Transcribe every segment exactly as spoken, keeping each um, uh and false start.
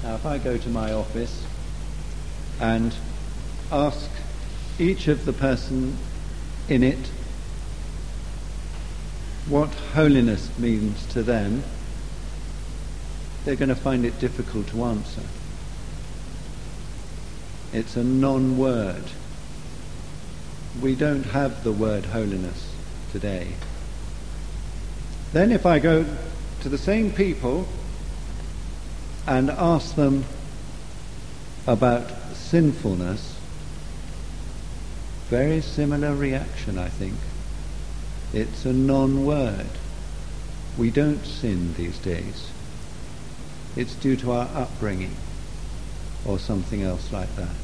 Now, if I go to my office and ask each of the person in it what holiness means to them, they're going to find it difficult to answer. It's a non-word. We don't have the word holiness today. Then if I go to the same people and ask them about sinfulness, very similar reaction, I think. It's a non-word. We don't sin these days. It's due to our upbringing or something else like that.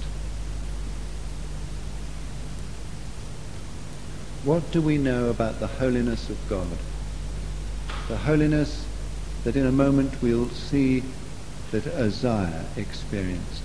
What do we know about the holiness of God? The holiness that in a moment we'll see that Uzziah experienced.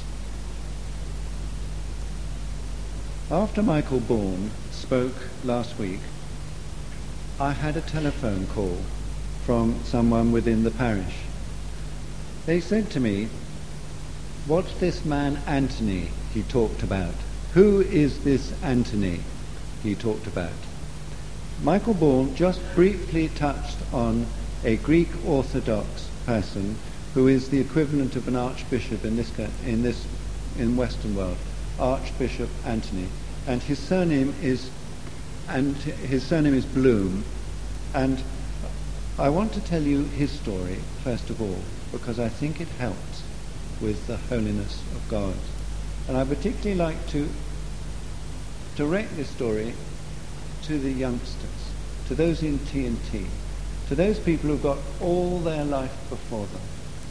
After Michael Bourne spoke last week, I had a telephone call from someone within the parish. They said to me, "What's this man Anthony he talked about? Who is this Anthony he talked about?" Michael Bourne just briefly touched on a Greek Orthodox person who is the equivalent of an archbishop in this in this in Western world, Archbishop Anthony, and his surname is and his surname is Bloom, and I want to tell you his story first of all because I think it helps with the holiness of God, and I particularly like to direct this story to the youngsters, to those in T N T, to those people who've got all their life before them.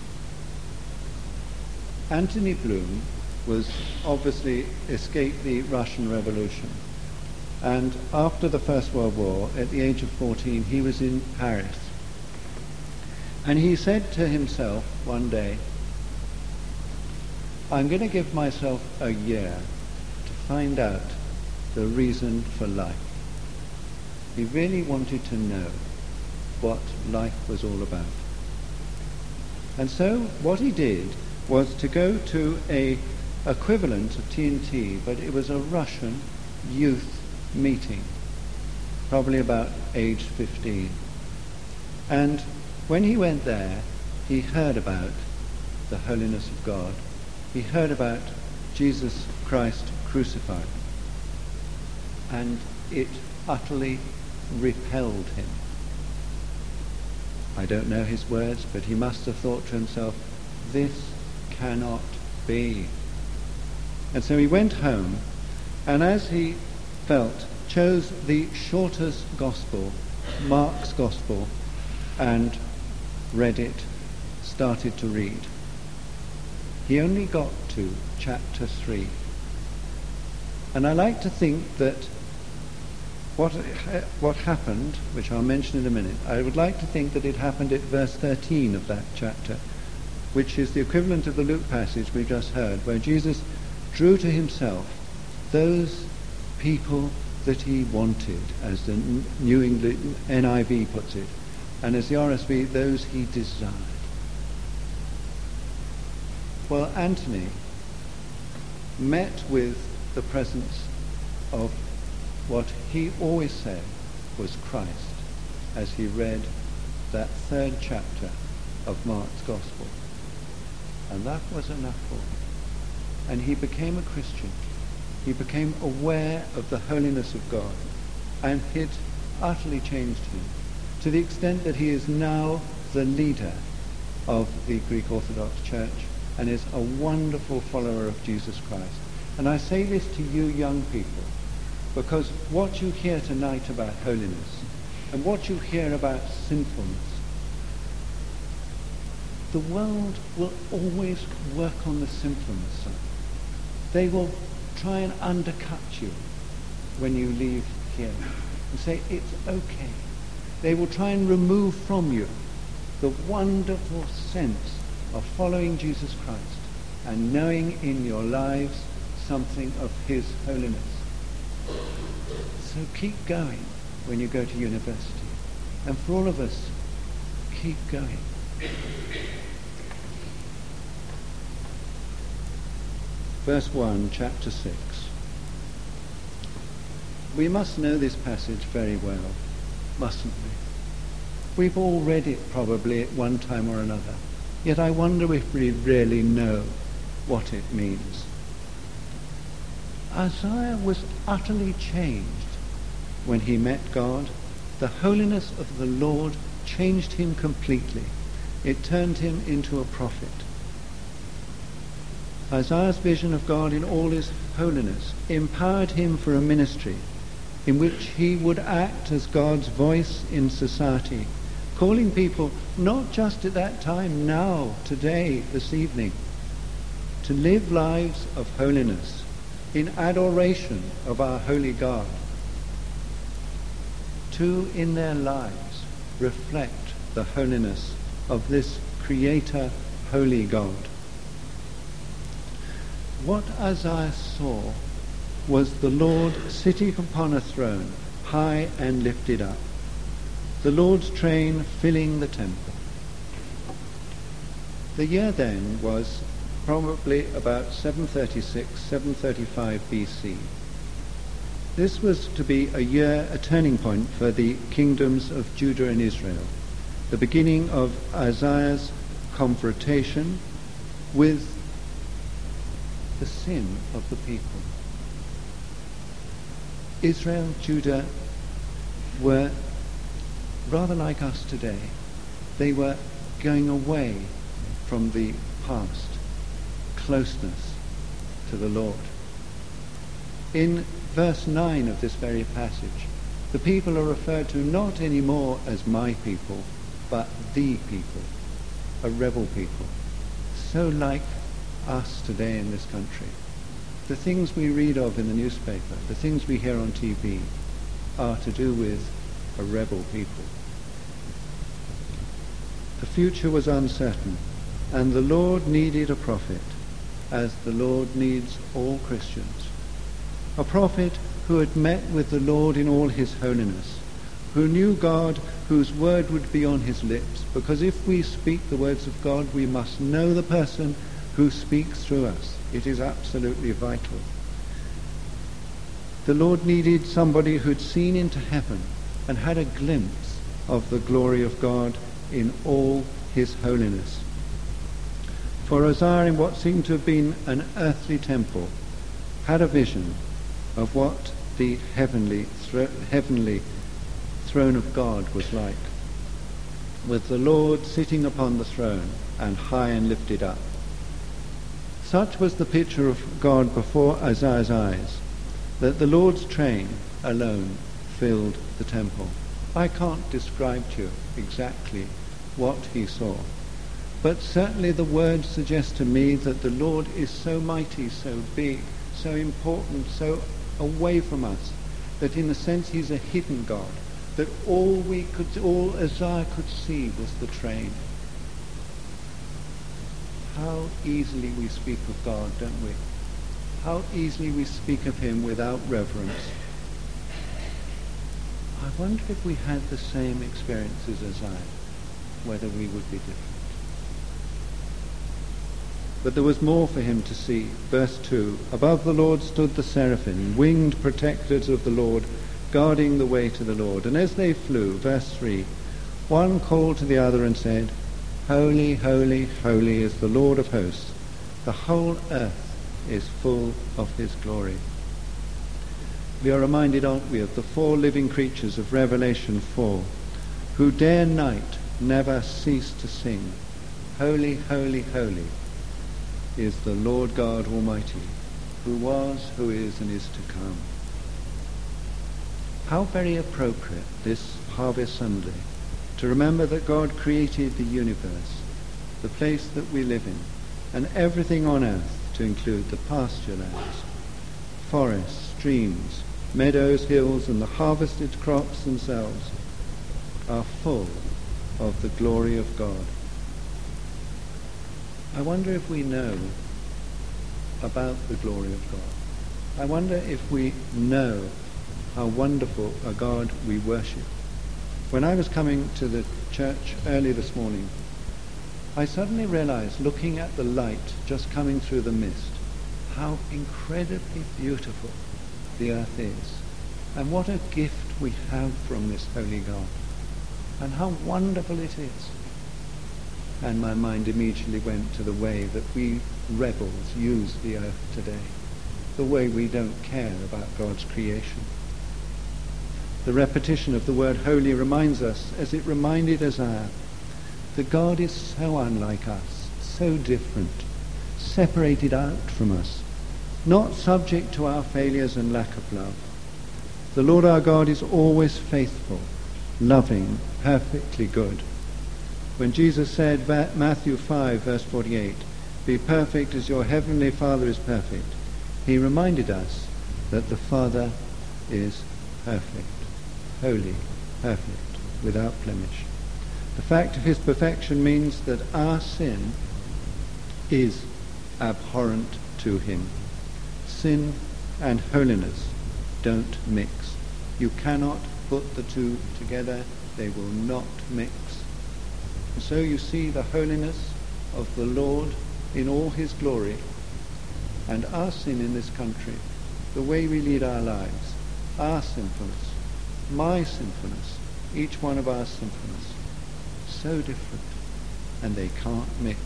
Anthony Bloom was obviously escaped the Russian Revolution, and after the First World War, at the age of fourteen, he was in Paris, and he said to himself one day, "I'm going to give myself a year to find out the reason for life." He really wanted to know what life was all about. And so what he did was to go to a equivalent of T N T, but it was a Russian youth meeting, probably about age fifteen. And when he went there, he heard about the holiness of God. He heard about Jesus Christ crucified. And it utterly repelled him. I don't know his words, but he must have thought to himself, this cannot be. And so he went home, and as he felt, chose the shortest gospel, Mark's gospel, and read it, started to read. He only got to chapter three. And I like to think that what what happened, which I'll mention in a minute, I would like to think that it happened at verse thirteen of that chapter, which is the equivalent of the Luke passage we just heard, where Jesus drew to himself those people that he wanted, as the New England N I V puts it, and as the R S V, those he desired. Well, Anthony met with the presence of what he always said was Christ as he read that third chapter of Mark's Gospel. And that was enough for him. And he became a Christian. He became aware of the holiness of God, and it utterly changed him, to the extent that he is now the leader of the Greek Orthodox Church and is a wonderful follower of Jesus Christ. And I say this to you young people, because what you hear tonight about holiness and what you hear about sinfulness, the world will always work on the sinfulness side. They will try and undercut you when you leave here and say it's okay. They will try and remove from you the wonderful sense of following Jesus Christ and knowing in your lives something of his holiness. So keep going when you go to university. And for all of us, keep going. verse one, chapter six. We must know this passage very well, mustn't we? We've all read it probably at one time or another, yet I wonder if we really know what it means. Isaiah was utterly changed when he met God. The holiness of the Lord changed him completely. It turned him into a prophet. Isaiah's vision of God in all his holiness empowered him for a ministry in which he would act as God's voice in society, calling people not just at that time, now, today, this evening, to live lives of holiness in adoration of our holy God, to, in their lives, reflect the holiness of this Creator, holy God. What Isaiah saw was the Lord sitting upon a throne, high and lifted up, the Lord's train filling the temple. The year then was probably about seven thirty-six, seven thirty-five B C. This was to be a year, a turning point for the kingdoms of Judah and Israel, the beginning of Isaiah's confrontation with the sin of the people. Israel, Judah were rather like us today. They were going away from the past, closeness to the Lord. In verse nine of this very passage, the people are referred to not anymore as my people, but the people, a rebel people, so like us today in this country. The things we read of in the newspaper, the things we hear on T V, are to do with a rebel people. The future was uncertain, and the Lord needed a prophet, as the Lord needs all Christians. A prophet who had met with the Lord in all his holiness, who knew God, whose word would be on his lips, because if we speak the words of God, we must know the person who speaks through us. It is absolutely vital. The Lord needed somebody who'd seen into heaven and had a glimpse of the glory of God in all his holiness. For Isaiah, in what seemed to have been an earthly temple, had a vision of what the heavenly, thro- heavenly throne of God was like, with the Lord sitting upon the throne and high and lifted up. Such was the picture of God before Isaiah's eyes, that the Lord's train alone filled the temple. I can't describe to you exactly what he saw, but certainly the words suggest to me that the Lord is so mighty, so big, so important, so away from us, that in a sense he's a hidden God, that all we could, all Isaiah could see was the train. How easily we speak of God, don't we? How easily we speak of him without reverence. I wonder if we had the same experience as Isaiah, whether we would be different. But there was more for him to see. Verse two, above the Lord stood the seraphim, winged protectors of the Lord, guarding the way to the Lord. And as they flew, verse three, one called to the other and said, Holy, holy, holy is the Lord of hosts. The whole earth is full of his glory. We are reminded, aren't we, of the four living creatures of Revelation four, who day and night never cease to sing, Holy, holy, holy is the Lord God Almighty, who was, who is, and is to come. How very appropriate this Harvest Sunday to remember that God created the universe, the place that we live in, and everything on earth, to include the pasture lands, forests, streams, meadows, hills, and the harvested crops themselves are full of the glory of God. I wonder if we know about the glory of God. I wonder if we know how wonderful a God we worship. When I was coming to the church early this morning, I suddenly realized, looking at the light just coming through the mist, how incredibly beautiful the earth is, and what a gift we have from this holy God, and how wonderful it is. And my mind immediately went to the way that we rebels use the earth today, the way we don't care about God's creation. The repetition of the word holy reminds us, as it reminded Isaiah, that God is so unlike us, so different, separated out from us, not subject to our failures and lack of love. The Lord our God is always faithful, loving, perfectly good. When Jesus said, Matthew five, verse forty-eight, "Be perfect as your heavenly Father is perfect," he reminded us that the Father is perfect, holy, perfect, without blemish. The fact of his perfection means that our sin is abhorrent to him. Sin and holiness don't mix. You cannot put the two together. They will not mix. And so you see the holiness of the Lord in all his glory, and our sin in this country, the way we lead our lives, our sinfulness, my sinfulness, each one of our sinfulness, so different, and they can't mix.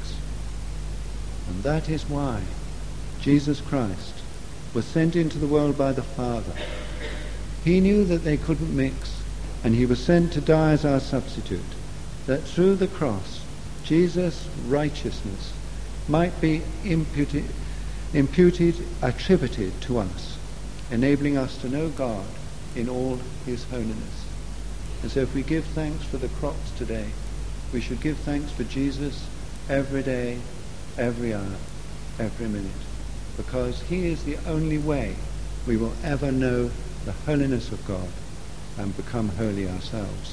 And that is why Jesus Christ was sent into the world by the Father. He knew that they couldn't mix, and he was sent to die as our substitute, that through the cross, Jesus' righteousness might be imputed, imputed, attributed to us, enabling us to know God in all his holiness. And so if we give thanks for the crops today, we should give thanks for Jesus every day, every hour, every minute, because he is the only way we will ever know the holiness of God and become holy ourselves.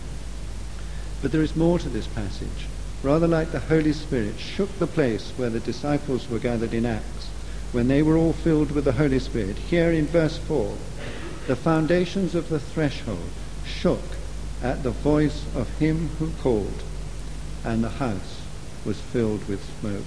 But there is more to this passage. Rather like the Holy Spirit shook the place where the disciples were gathered in Acts, when they were all filled with the Holy Spirit, here in verse four, the foundations of the threshold shook at the voice of him who called, and the house was filled with smoke.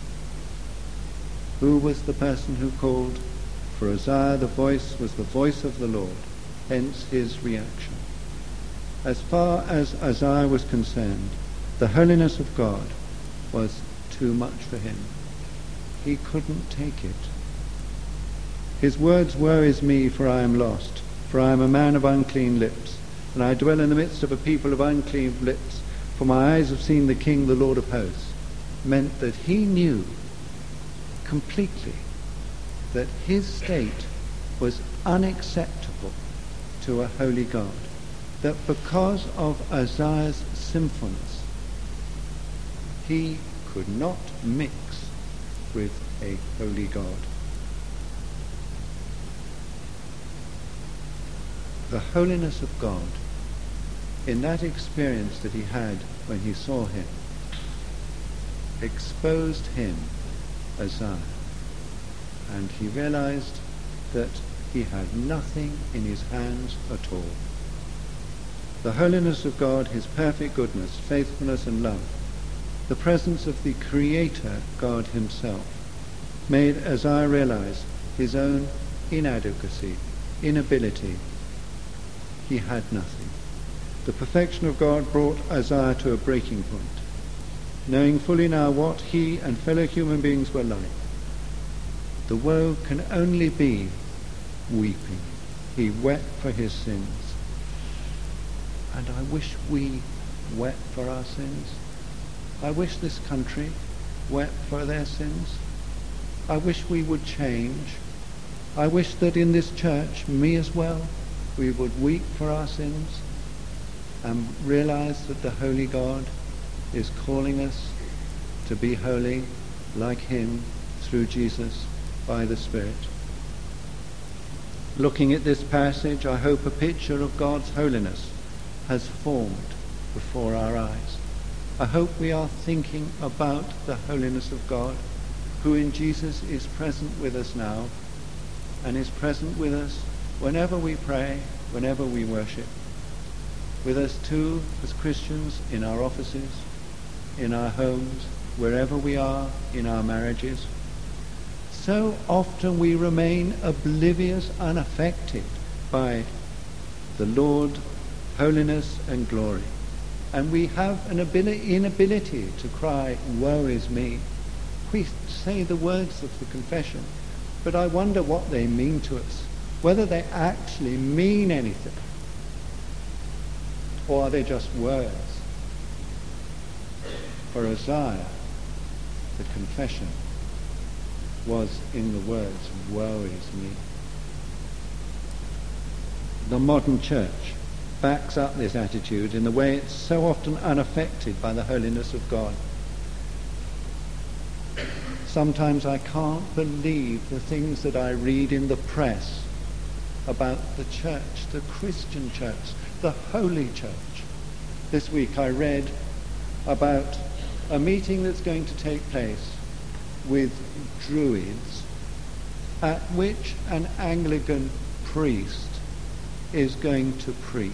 Who was the person who called? For Isaiah the voice was the voice of the Lord, hence his reaction. As far as Isaiah was concerned, the holiness of God was too much for him. He couldn't take it. His words, "Woe is me, for I am lost, for I am a man of unclean lips, and I dwell in the midst of a people of unclean lips, for my eyes have seen the King, the Lord of hosts," meant that he knew completely that his state was unacceptable to a holy God, that because of Isaiah's sinfulness, he could not mix with a holy God. The holiness of God, in that experience that he had when he saw him, exposed him, Isaiah, and he realized that he had nothing in his hands at all. The holiness of God, his perfect goodness, faithfulness and love, the presence of the Creator God himself, made Isaiah realize his own inadequacy, inability. He had nothing. The perfection of God brought Isaiah to a breaking point. Knowing fully now what he and fellow human beings were like, the woe can only be weeping. He wept for his sins. And I wish we wept for our sins. I wish this country wept for their sins. I wish we would change. I wish that in this church, me as well, we would weep for our sins and realize that the Holy God is calling us to be holy like him through Jesus by the Spirit. Looking at this passage, I hope a picture of God's holiness has formed before our eyes. I hope we are thinking about the holiness of God, who in Jesus is present with us now and is present with us whenever we pray, whenever we worship. With us too as Christians in our offices, in our homes, wherever we are, in our marriages. so often we remain oblivious, unaffected by the Lord, holiness and glory. And we have an ability, inability to cry, woe is me. We say the words of the confession, but I wonder what they mean to us, whether they actually mean anything, or are they just words? For Isaiah, the confession was in the words, woe is me. The modern church backs up this attitude in the way it's so often unaffected by the holiness of God. Sometimes I can't believe the things that I read in the press about the church, the Christian church, the holy church. This week I read about a meeting that's going to take place with Druids, at which an Anglican priest is going to preach.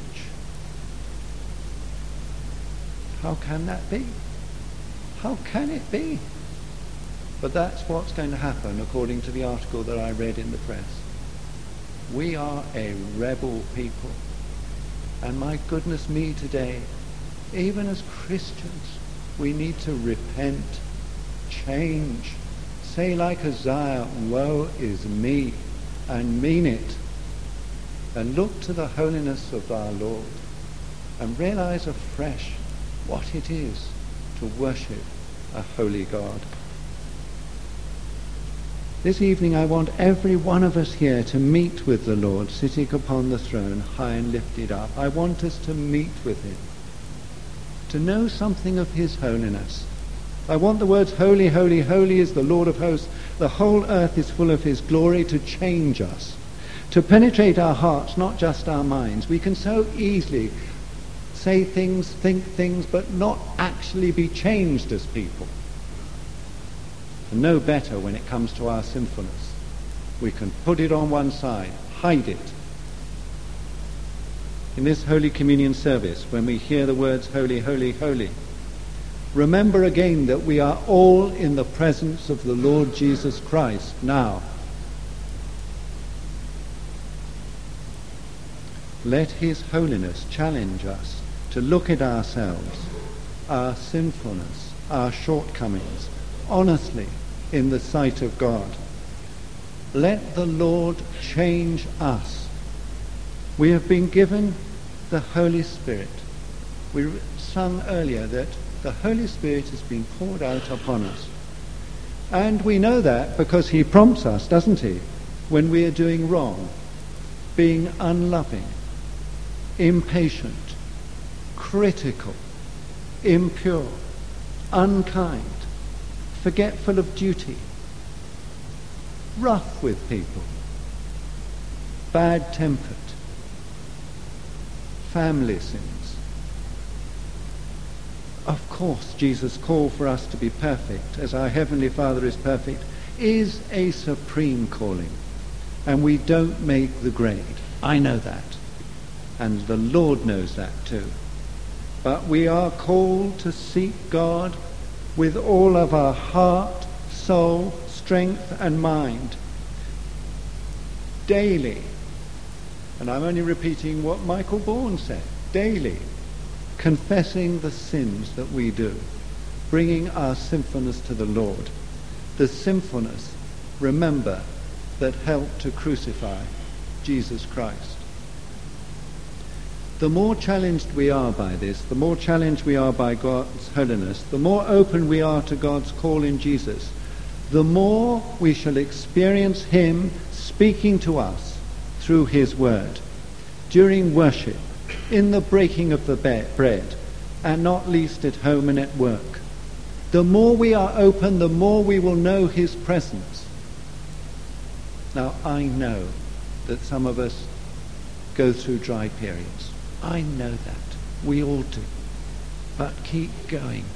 How can that be? How can it be? But that's what's going to happen according to the article that I read in the press. We are a rebel people. And my goodness me today, even as Christians, we need to repent, change, say like Isaiah, woe is me, and mean it. And look to the holiness of our Lord and realize afresh what it is to worship a holy God. This evening I want every one of us here to meet with the Lord sitting upon the throne, high and lifted up. I want us to meet with him, to know something of his holiness. I want the words, holy, holy, holy is the Lord of hosts. The whole earth is full of his glory, to change us, to penetrate our hearts, not just our minds. We can so easily say things, think things, but not actually be changed as people. And no better when it comes to our sinfulness. We can put it on one side, hide it. In this Holy Communion service, when we hear the words, holy, holy, holy, remember again that we are all in the presence of the Lord Jesus Christ now. Let his holiness challenge us to look at ourselves, our sinfulness, our shortcomings, honestly in the sight of God. Let the Lord change us. We have been given the Holy Spirit. We sung earlier that the Holy Spirit has been poured out upon us. And we know that because he prompts us, doesn't he, when we are doing wrong, being unloving, impatient, critical, impure, unkind, forgetful of duty, rough with people, bad-tempered, family sins. Of course, Jesus' call for us to be perfect, as our Heavenly Father is perfect, is a supreme calling. And we don't make the grade. I know that. And the Lord knows that too. But we are called to seek God with all of our heart, soul, strength and mind. Daily. And I'm only repeating what Michael Bourne said. Daily. Confessing the sins that we do. Bringing our sinfulness to the Lord. The sinfulness, remember, that helped to crucify Jesus Christ. The more challenged we are by this, the more challenged we are by God's holiness, the more open we are to God's call in Jesus, the more we shall experience him speaking to us through his word, during worship, in the breaking of the bread, and not least at home and at work. The more we are open, the more we will know his presence. Now, I know that some of us go through dry periods. I know that. We all do. But keep going.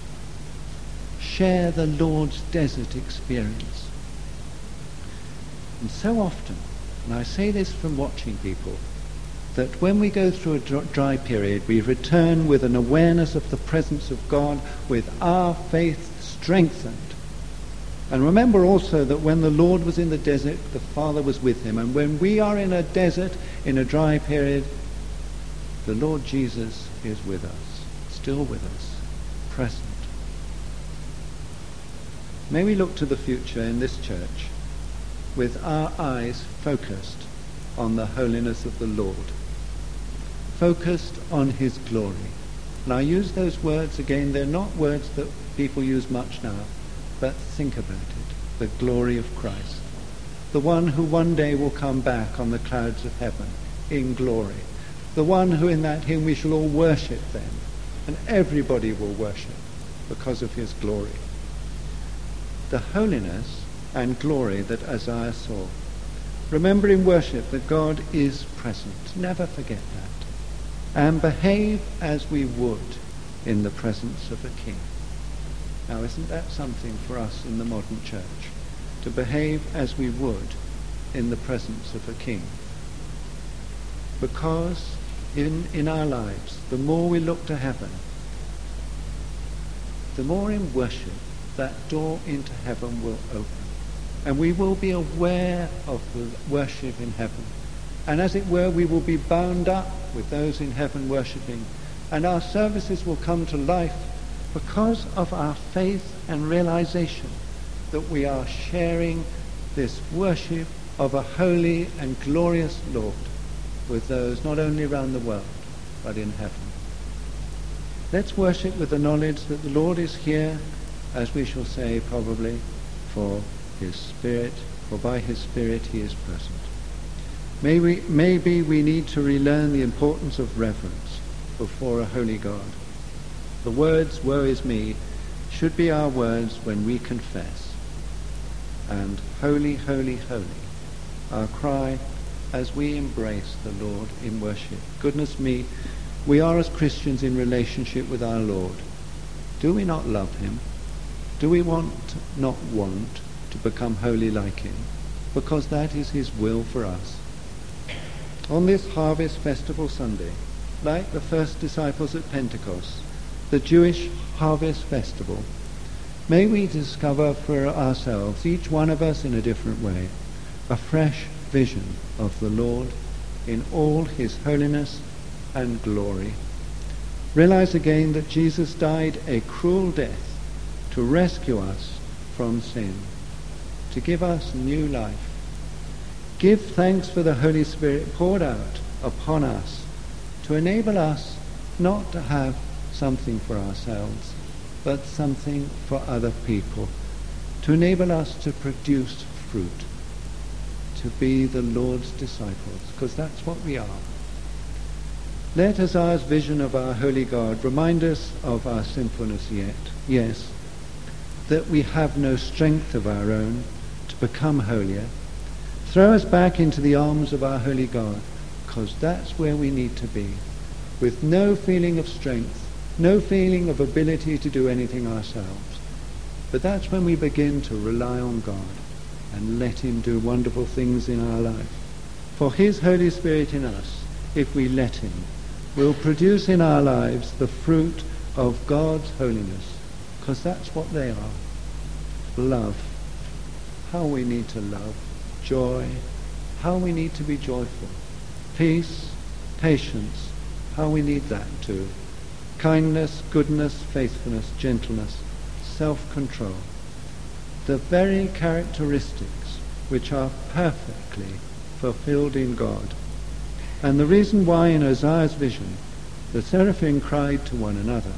Share the Lord's desert experience. And so often, and I say this from watching people, that when we go through a dry period, we return with an awareness of the presence of God, with our faith strengthened. And remember also that when the Lord was in the desert, the Father was with him. And when we are in a desert, in a dry period, the Lord Jesus is with us, still with us, present. May we look to the future in this church with our eyes focused on the holiness of the Lord, focused on his glory. And I use those words again. They're not words that people use much now, but think about it. The glory of Christ, the one who one day will come back on the clouds of heaven in glory, the one who in that hymn we shall all worship then, and everybody will worship because of his glory. The holiness and glory that Isaiah saw. Remember in worship that God is present. Never forget that. And behave as we would in the presence of a king. Now, isn't that something for us in the modern church? To behave as we would in the presence of a king. Because in, in our lives, the more we look to heaven, the more in worship that door into heaven will open. And we will be aware of the worship in heaven. And as it were, we will be bound up with those in heaven worshipping. And our services will come to life because of our faith and realization that we are sharing this worship of a holy and glorious Lord with those not only around the world, but in heaven. Let's worship with the knowledge that the Lord is here, as we shall say probably, for his Spirit, for by his Spirit he is present. May we, maybe we need to relearn the importance of reverence before a holy God. The words, woe is me, should be our words when we confess. And holy, holy, holy, our cry as we embrace the Lord in worship. Goodness me, we are as Christians in relationship with our Lord. Do we not love him? Do we want, not want, to become holy like him? Because that is his will for us. On this Harvest Festival Sunday, like the first disciples at Pentecost, the Jewish Harvest Festival, may we discover for ourselves, each one of us in a different way, a fresh vision of the Lord in all his holiness and glory. Realize again that Jesus died a cruel death to rescue us from sin, to give us new life. Give thanks for the Holy Spirit poured out upon us to enable us not to have something for ourselves, but something for other people, to enable us to produce fruit, to be the Lord's disciples, because that's what we are. Let Isaiah's vision of our holy God remind us of our sinfulness yet, yes, that we have no strength of our own to become holier. Throw us back into the arms of our holy God, because that's where we need to be, with no feeling of strength, no feeling of ability to do anything ourselves. But that's when we begin to rely on God and let him do wonderful things in our life. For his Holy Spirit in us, if we let him, will produce in our lives the fruit of God's holiness, because that's what they are. Love. How we need to love. Joy. How we need to be joyful. Peace. Patience. How we need that too. Kindness, goodness, faithfulness, gentleness, self-control. The very characteristics which are perfectly fulfilled in God. And the reason why in Isaiah's vision the seraphim cried to one another,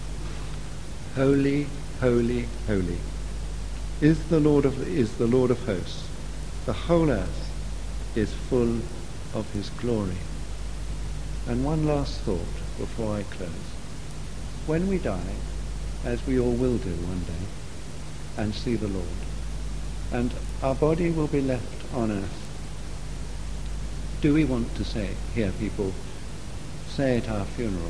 Holy, holy, holy is the Lord of is the Lord of hosts. The whole earth is full of his glory. And one last thought before I close. When we die, as we all will do one day, and see the Lord, and our body will be left on earth, do we want to say, hear people say at our funeral,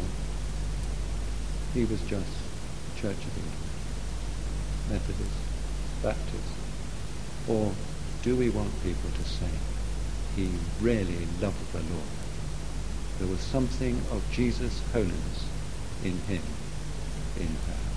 he was just Church of England, Methodist, Baptist? Or do we want people to say, he really loved the Lord? There was something of Jesus' holiness in him, in her.